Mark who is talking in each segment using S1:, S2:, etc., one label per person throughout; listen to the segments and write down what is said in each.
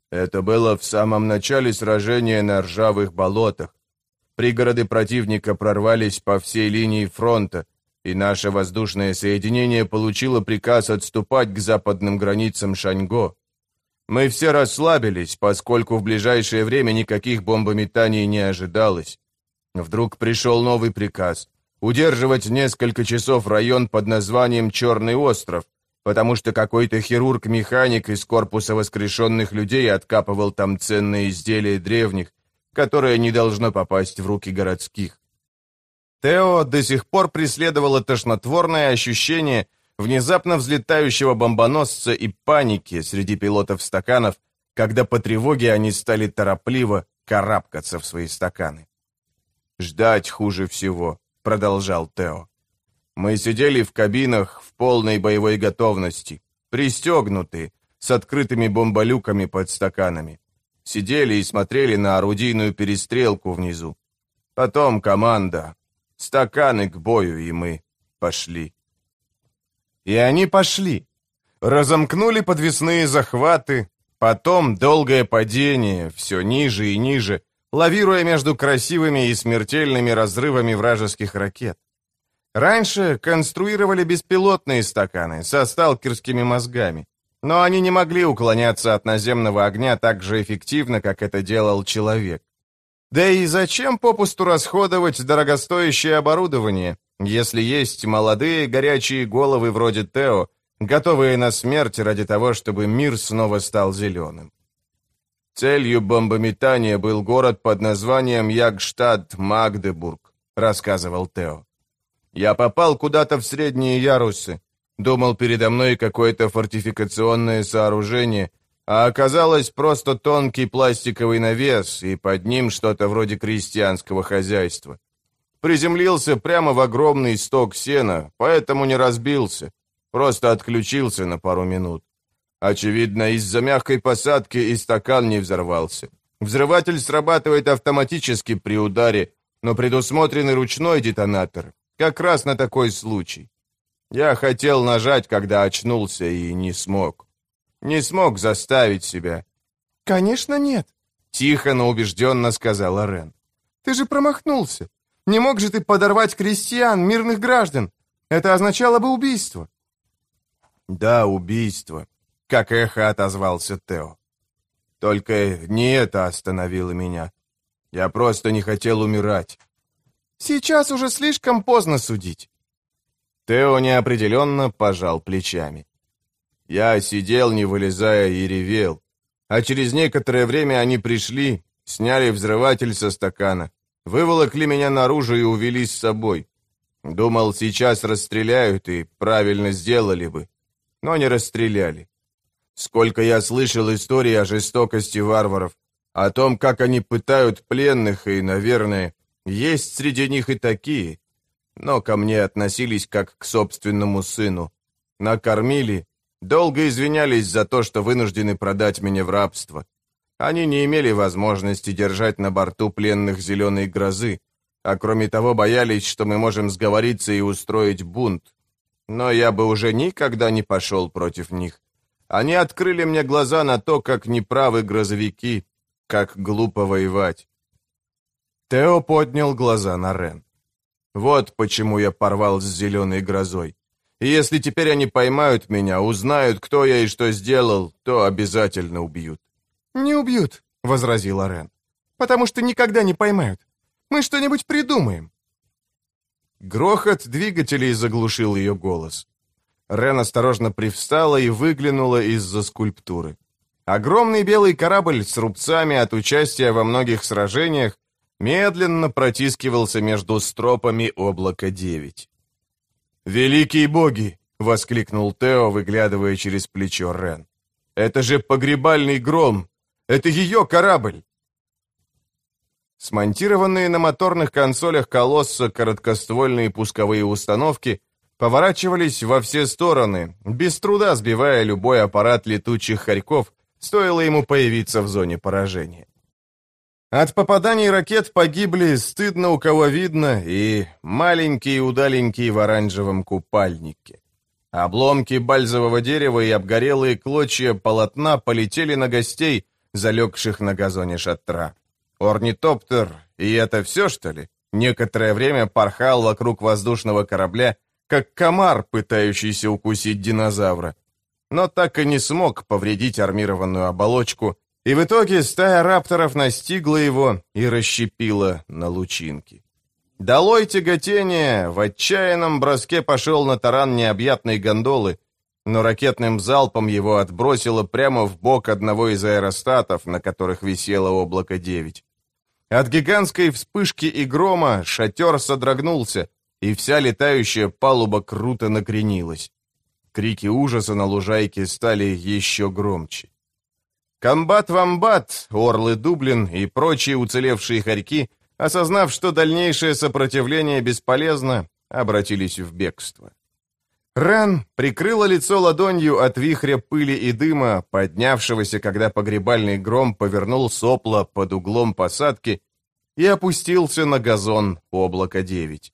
S1: Это было в самом начале сражения на ржавых болотах. Пригороды противника прорвались по всей линии фронта, и наше воздушное соединение получило приказ отступать к западным границам Шаньго. Мы все расслабились, поскольку в ближайшее время никаких бомбометаний не ожидалось. Вдруг пришел новый приказ — удерживать несколько часов район под названием Черный остров, потому что какой-то хирург-механик из корпуса воскрешенных людей откапывал там ценные изделия древних, которое не должно попасть в руки городских. Тео до сих пор преследовало тошнотворное ощущение внезапно взлетающего бомбоносца и паники среди пилотов стаканов, когда по тревоге они стали торопливо карабкаться в свои стаканы. «Ждать хуже всего», — продолжал Тео. «Мы сидели в кабинах в полной боевой готовности, пристегнутые, с открытыми бомболюками под стаканами. Сидели и смотрели на орудийную перестрелку внизу. Потом команда. Стаканы к бою, и мы пошли». И они пошли. Разомкнули подвесные захваты, потом долгое падение, все ниже и ниже, лавируя между красивыми и смертельными разрывами вражеских ракет. Раньше конструировали беспилотные стаканы со сталкерскими мозгами, но они не могли уклоняться от наземного огня так же эффективно, как это делал человек. Да и зачем попусту расходовать дорогостоящее оборудование, если есть молодые горячие головы вроде Тео, готовые на смерть ради того, чтобы мир снова стал зеленым? Целью бомбометания был город под названием Ягштадт-Магдебург, рассказывал Тео. Я попал куда-то в средние ярусы, думал, передо мной какое-то фортификационное сооружение, а оказалось просто тонкий пластиковый навес, и под ним что-то вроде крестьянского хозяйства. Приземлился прямо в огромный сток сена, поэтому не разбился, просто отключился на пару минут. Очевидно, из-за мягкой посадки и стакан не взорвался. Взрыватель срабатывает автоматически при ударе, но предусмотрен и ручной детонатор, как раз на такой случай. Я хотел нажать, когда очнулся, и не смог. Не смог заставить себя. «Конечно нет», — тихо, но убежденно сказала Рен. «Ты же промахнулся. Не мог же ты подорвать крестьян, мирных граждан? Это означало бы убийство». «Да, убийство», — как эхо отозвался Тео. «Только не это остановило меня. Я просто не хотел умирать». «Сейчас уже слишком поздно судить». Тео неопределенно пожал плечами. Я сидел, не вылезая, и ревел. А через некоторое время они пришли, сняли взрыватель со стакана, выволокли меня наружу и увели с собой. Думал, сейчас расстреляют, и правильно сделали бы. Но не расстреляли. Сколько я слышал историй о жестокости варваров, о том, как они пытают пленных, и, наверное, есть среди них и такие. Но ко мне относились как к собственному сыну. Накормили, долго извинялись за то, что вынуждены продать меня в рабство. Они не имели возможности держать на борту пленных «Зеленой грозы», а кроме того боялись, что мы можем сговориться и устроить бунт. Но я бы уже никогда не пошел против них. Они открыли мне глаза на то, как неправы грозовики, как глупо воевать. Тео поднял глаза на Рен. Вот почему я порвал с «Зеленой грозой». И если теперь они поймают меня, узнают, кто я и что сделал, то обязательно убьют. «Не убьют», — возразила Рен, — «потому что никогда не поймают. Мы что-нибудь придумаем». Грохот двигателей заглушил ее голос. Рен осторожно привстала и выглянула из-за скульптуры. Огромный белый корабль с рубцами от участия во многих сражениях медленно протискивался между стропами облака-9. «Великие боги!» — воскликнул Тео, выглядывая через плечо Рен. «Это же погребальный гром! Это ее корабль!» Смонтированные на моторных консолях колосса короткоствольные пусковые установки поворачивались во все стороны, без труда сбивая любой аппарат летучих хорьков, стоило ему появиться в зоне поражения. От попаданий ракет погибли стыдно у кого видно и маленькие удаленькие в оранжевом купальнике. Обломки бальзового дерева и обгорелые клочья полотна полетели на гостей, залегших на газоне шатра. Орнитоптер, и это все, что ли? Некоторое время порхал вокруг воздушного корабля, как комар, пытающийся укусить динозавра. Но так и не смог повредить армированную оболочку, и в итоге стая рапторов настигла его и расщепила на лучинки. Долой тяготение, в отчаянном броске пошел на таран необъятной гондолы, но ракетным залпом его отбросило прямо в бок одного из аэростатов, на которых висело облако-9. От гигантской вспышки и грома шатер содрогнулся, и вся летающая палуба круто накренилась. Крики ужаса на лужайке стали еще громче. Комбат-вамбат, Орлы Дублин и прочие уцелевшие хорьки, осознав, что дальнейшее сопротивление бесполезно, обратились в бегство. Рен прикрыла лицо ладонью от вихря пыли и дыма, поднявшегося, когда погребальный гром повернул сопло под углом посадки и опустился на газон облака-9.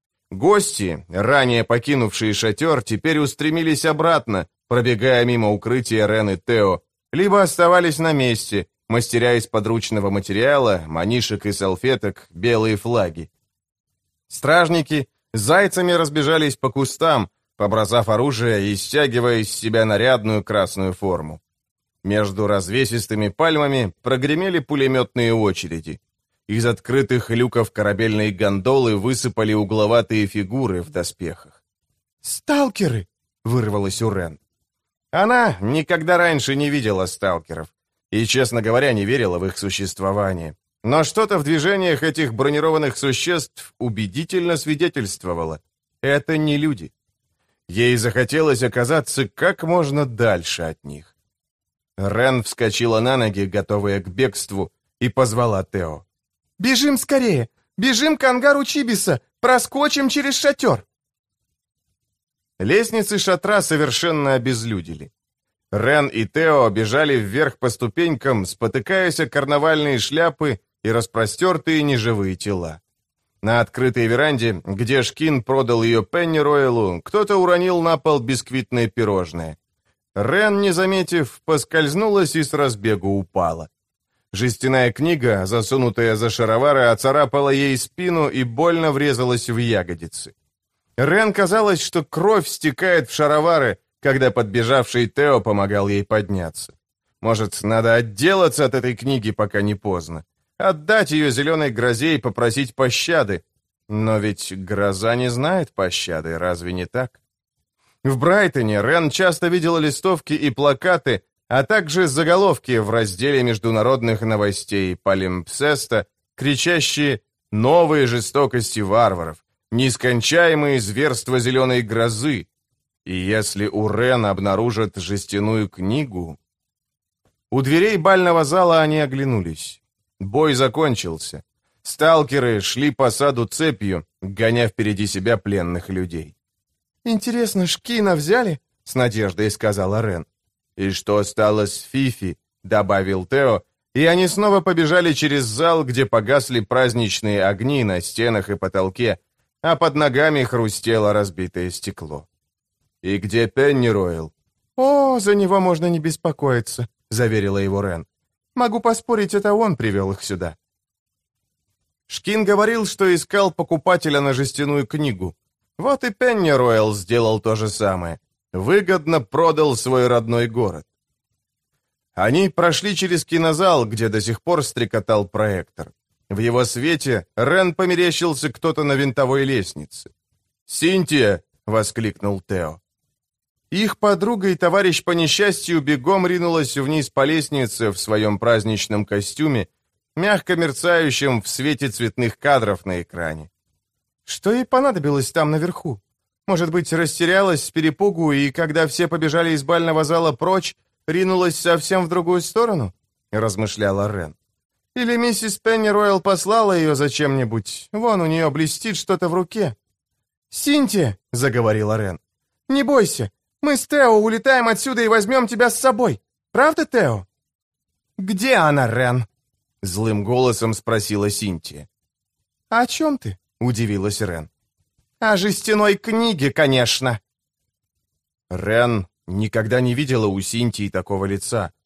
S1: Гости, ранее покинувшие шатер, теперь устремились обратно, пробегая мимо укрытия Рен и Тео, либо оставались на месте, мастеря из подручного материала, манишек и салфеток, белые флаги. Стражники зайцами разбежались по кустам, побросав оружие и стягивая из себя нарядную красную форму. Между развесистыми пальмами прогремели пулеметные очереди. Из открытых люков корабельной гондолы высыпали угловатые фигуры в доспехах. «Сталкеры!» — вырвалось у Рен. Она никогда раньше не видела сталкеров и, честно говоря, не верила в их существование. Но что-то в движениях этих бронированных существ убедительно свидетельствовало. Это не люди. Ей захотелось оказаться как можно дальше от них. Рен вскочила на ноги, готовая к бегству, и позвала Тео. «Бежим скорее! Бежим к ангару Чибиса! Проскочим через шатер!» Лестницы шатра совершенно обезлюдили. Рен и Тео бежали вверх по ступенькам, спотыкаясь о карнавальные шляпы и распростертые неживые тела. На открытой веранде, где Шкин продал ее Пенниройлу, кто-то уронил на пол бисквитное пирожное. Рен, не заметив, поскользнулась и с разбегу упала. Жестяная книга, засунутая за шаровары, оцарапала ей спину и больно врезалась в ягодицы. Рен казалось, что кровь стекает в шаровары, когда подбежавший Тео помогал ей подняться. Может, надо отделаться от этой книги, пока не поздно. Отдать ее зеленой грозе и попросить пощады. Но ведь гроза не знает пощады, разве не так? В Брайтоне Рен часто видела листовки и плакаты, а также заголовки в разделе международных новостей Палимпсеста, кричащие «Новые жестокости варваров», «Нескончаемые зверства зеленой грозы». И если у Рен обнаружат жестяную книгу... У дверей бального зала они оглянулись. Бой закончился. Сталкеры шли по саду цепью, гоня впереди себя пленных людей. «Интересно, Шкина взяли?» — с надеждой сказала Рен. «И что стало с Фифи?» — добавил Тео, и они снова побежали через зал, где погасли праздничные огни на стенах и потолке, а под ногами хрустело разбитое стекло. «И где Пенниройл?» «О, за него можно не беспокоиться», — заверила его Рен. «Могу поспорить, это он привел их сюда». Шкин говорил, что искал покупателя на жестяную книгу. Вот и Пенниройл сделал то же самое. Выгодно продал свой родной город. Они прошли через кинозал, где до сих пор стрекотал проектор. В его свете Рен померещился кто-то на винтовой лестнице. «Синтия!» — воскликнул Тео. Их подруга и товарищ по несчастью бегом ринулась вниз по лестнице в своем праздничном костюме, мягко мерцающем в свете цветных кадров на экране. Что ей понадобилось там наверху? Может быть, растерялась с перепугу, и когда все побежали из бального зала прочь, ринулась совсем в другую сторону? Размышляла Рен. Или миссис Пенниройл послала ее за чем-нибудь? Вон у нее блестит что-то в руке. «Синтия!» — заговорила Рен. «Не бойся, мы с Тео улетаем отсюда и возьмем тебя с собой. Правда, Тео?» «Где она, Рен?» — злым голосом спросила Синтия. «О чем ты?» — удивилась Рен. «О жестяной книге, конечно». Рен никогда не видела у Синтии такого лица.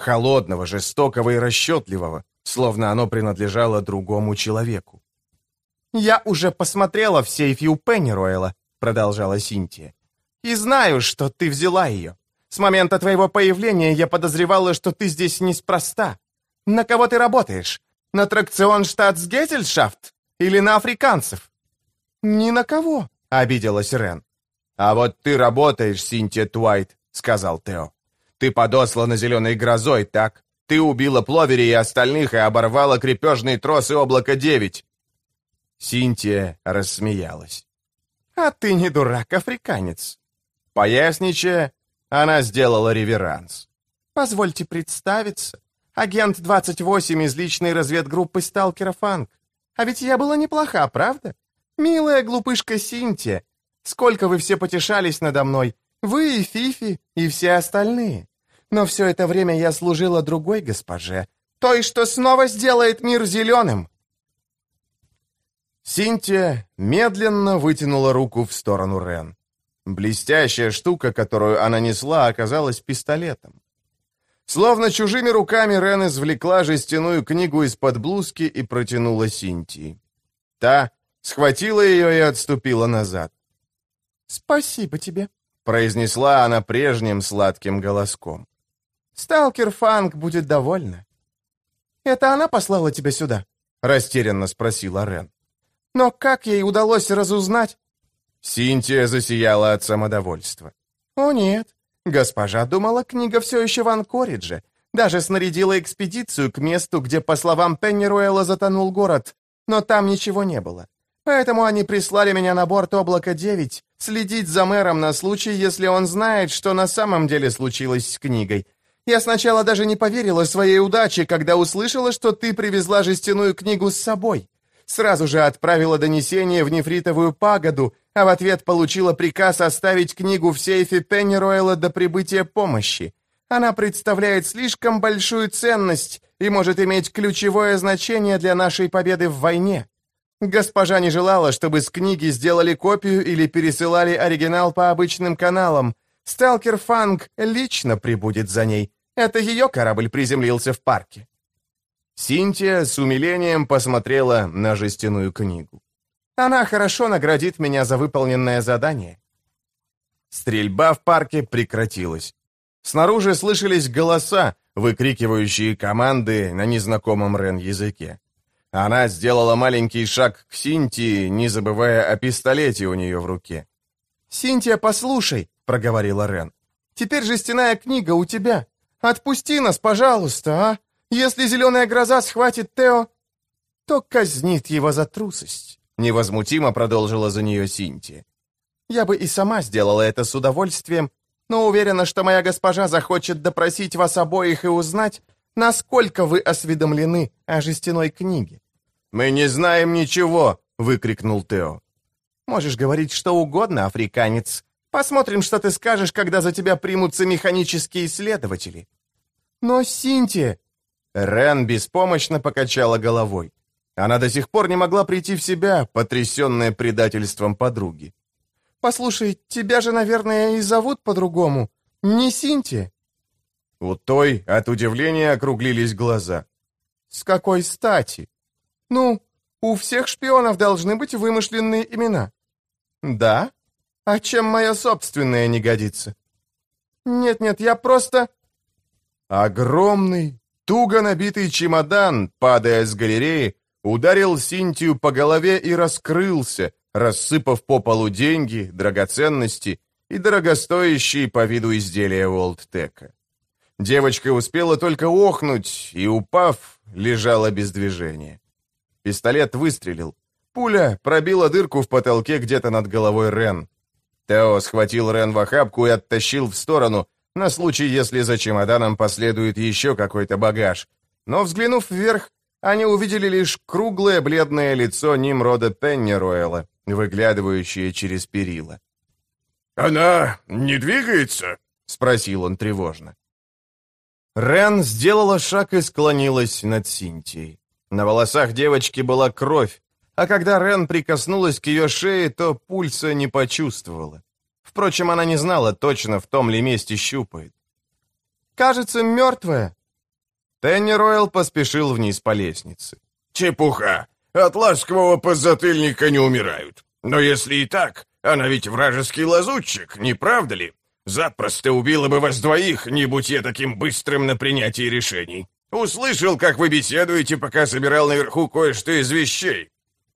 S1: холодного, жестокого и расчетливого, словно оно принадлежало другому человеку.
S2: «Я уже посмотрела в сейфе у Пеннируэлла», — продолжала Синтия, «и знаю, что ты взяла ее. С момента твоего появления я подозревала, что ты здесь неспроста. На кого ты работаешь? На тракцион Штатсгезельшафт? Или на африканцев?» «Ни на кого», — обиделась Рен.
S1: «А вот ты работаешь, Синтия Твайт», — сказал Тео. «Ты подослана зеленой грозой, так? Ты убила Пловери и остальных и оборвала крепежные тросы Облака-9». Синтия рассмеялась.
S2: «А ты не дурак, африканец».
S1: Поясничая, она сделала реверанс.
S2: «Позвольте представиться. Агент 28 из личной разведгруппы сталкера Фанк. А ведь я была неплоха, правда? Милая глупышка Синтия. Сколько вы все потешались надо мной. Вы и Фифи, и все остальные. Но все это время я служила другой госпоже. Той, что снова сделает мир зеленым».
S1: Синтия медленно вытянула руку в сторону Рен. Блестящая штука, которую она несла, оказалась пистолетом. Словно чужими руками Рен извлекла жестяную книгу из-под блузки и протянула Синтии. Та схватила ее и отступила назад.
S2: «Спасибо тебе», —
S1: произнесла она прежним сладким голоском.
S2: «Сталкер Фанк будет довольна». «Это она послала тебя сюда?» — растерянно спросила Рен. «Но как ей удалось разузнать?»
S1: Синтия засияла от самодовольства.
S2: «О нет, госпожа думала, книга все еще в Анкоридже. Даже снарядила экспедицию к месту, где, по словам Пеннируэлла, затонул город, но там ничего не было. Поэтому они прислали меня на борт Облака-9 следить за мэром на случай, если он знает, что на самом деле случилось с книгой. Я сначала даже не поверила своей удаче, когда услышала, что ты привезла жестяную книгу с собой. Сразу же отправила донесение в нефритовую пагоду, а в ответ получила приказ оставить книгу в сейфе Пеннируэлла до прибытия помощи. Она представляет слишком большую ценность и может иметь ключевое значение для нашей победы в войне. Госпожа не желала, чтобы с книги сделали копию или пересылали оригинал по обычным каналам. Сталкер Фанк лично прибудет за ней. Это ее корабль приземлился в парке».
S1: Синтия с умилением посмотрела на жестяную книгу.
S2: «Она хорошо наградит меня за выполненное задание».
S1: Стрельба в парке прекратилась. Снаружи слышались голоса, выкрикивающие команды на незнакомом Рен языке. Она сделала маленький шаг к Синтии, не забывая о пистолете у нее в руке.
S2: «Синтия, послушай», — проговорила Рен. «Теперь жестяная книга у тебя. Отпусти нас, пожалуйста, а? Если зеленая гроза схватит Тео, то казнит его за трусость», — невозмутимо продолжила за нее Синтия. «Я бы и сама сделала это с удовольствием, но уверена, что моя госпожа захочет допросить вас обоих и узнать, насколько вы осведомлены о жестяной книге».
S1: «Мы не знаем ничего!» — выкрикнул Тео.
S2: «Можешь говорить что угодно, африканец. Посмотрим, что ты скажешь, когда за тебя примутся механические исследователи». «Но, Синтия...»
S1: Рен беспомощно покачала головой. Она до сих пор не могла прийти в себя, потрясенная предательством подруги.
S2: «Послушай, тебя же, наверное, и зовут по-другому. Не Синтия?»
S1: У той от удивления округлились глаза.
S2: «С какой стати? Ну, у всех шпионов должны быть вымышленные имена». «Да? А чем мое собственное не годится?» «Нет-нет, я просто...»
S1: Огромный, туго набитый чемодан, падая с галереи, ударил Синтию по голове и раскрылся, рассыпав по полу деньги, драгоценности и дорогостоящие по виду изделия Уолттека. Девочка успела только охнуть и, упав, лежала без движения. Пистолет выстрелил. Пуля пробила дырку в потолке где-то над головой Рен. Тео схватил Рен в охапку и оттащил в сторону, на случай, если за чемоданом последует еще какой-то багаж. Но, взглянув вверх, они увидели лишь круглое бледное лицо Нимрода Пеннируэлла, выглядывающее через перила.
S3: «Она не двигается?»
S1: — спросил он тревожно. Рен сделала шаг и склонилась над Синтией. На волосах девочки была кровь, а когда Рен прикоснулась к ее шее, то пульса не почувствовала. Впрочем, она не знала точно, в том ли месте щупает.
S2: «Кажется, мертвая»,
S1: Пеннируэлл поспешил вниз по лестнице.
S3: Чепуха. От ласкового подзатыльника не умирают. Но если и так, она ведь вражеский лазутчик, не правда ли? Запросто убила бы вас двоих, не будь я таким быстрым на принятие решений. Услышал, как вы беседуете, пока собирал наверху кое-что из вещей.